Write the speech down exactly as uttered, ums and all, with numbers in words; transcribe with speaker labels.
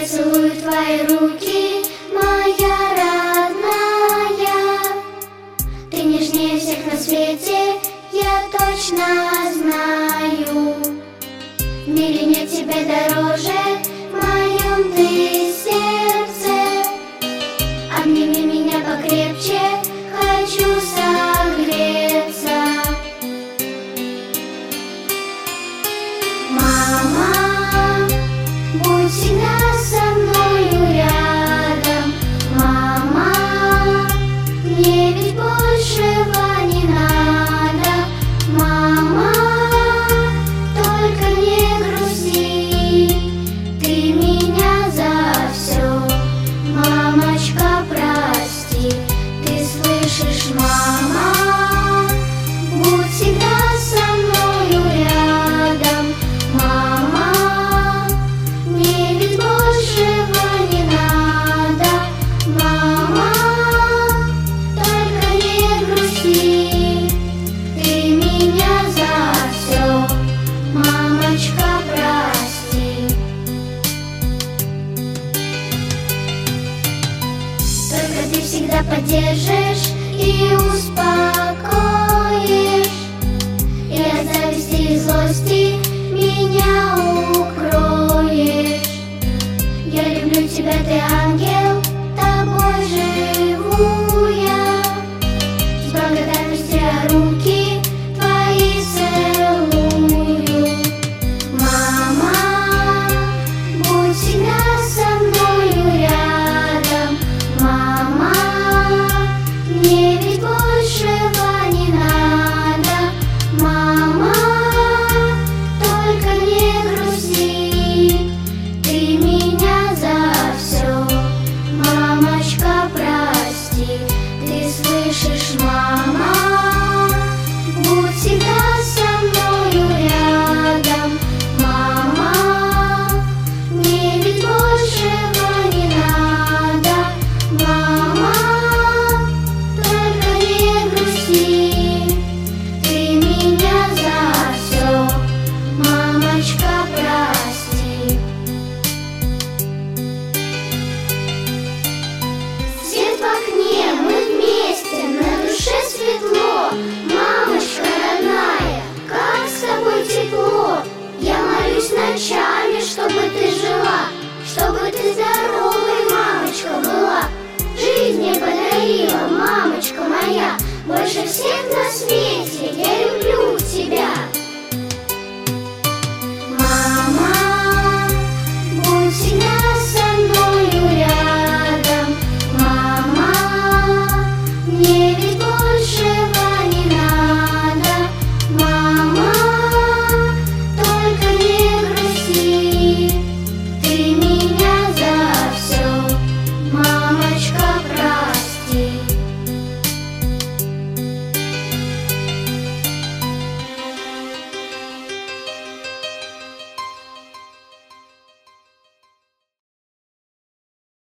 Speaker 1: целую твои руки, моя родная. Ты нежнее всех на свете, я точно знаю. В мире нет тебя дороже, в моем ты сердце. Обними меня покрепче, хочу согреться. Мама, будь всегда со мною рядом. Мама, мне ведь большего не надо. Мама, только не грусти, ты меня за все. Мамочка, прости, ты слышишь, мама, будь всегда со мною рядом. Мама, мне ведь большего не надо. Мама, только не грусти, ты меня за все. Мамочка, прости. Только ты всегда поддержишь и успокоишь, и от зависти и злости меня укроешь. Я люблю тебя, ты ангел, тобой живу я. С благодарностью я руки твои целую. Мама, будь всегда со мною рядом. Мама, мне ведь большего не надо. Мама, только не грусти, ты меня за все. Мамочка, прости, ты слышишь, мама, будь всегда со мною рядом. Мама, мне ведь большего не надо. Мама, только не грусти, ты меня за все. Мамочка, прости. Свет в окне, мы вместе, на душе светло. Мамочка родная, как с тобой тепло. Я молюсь ночами, чтобы ты жила, чтобы ты здоровой, мамочка, была. Жизнь мне подарила, мамочка моя, больше всех на свете. Я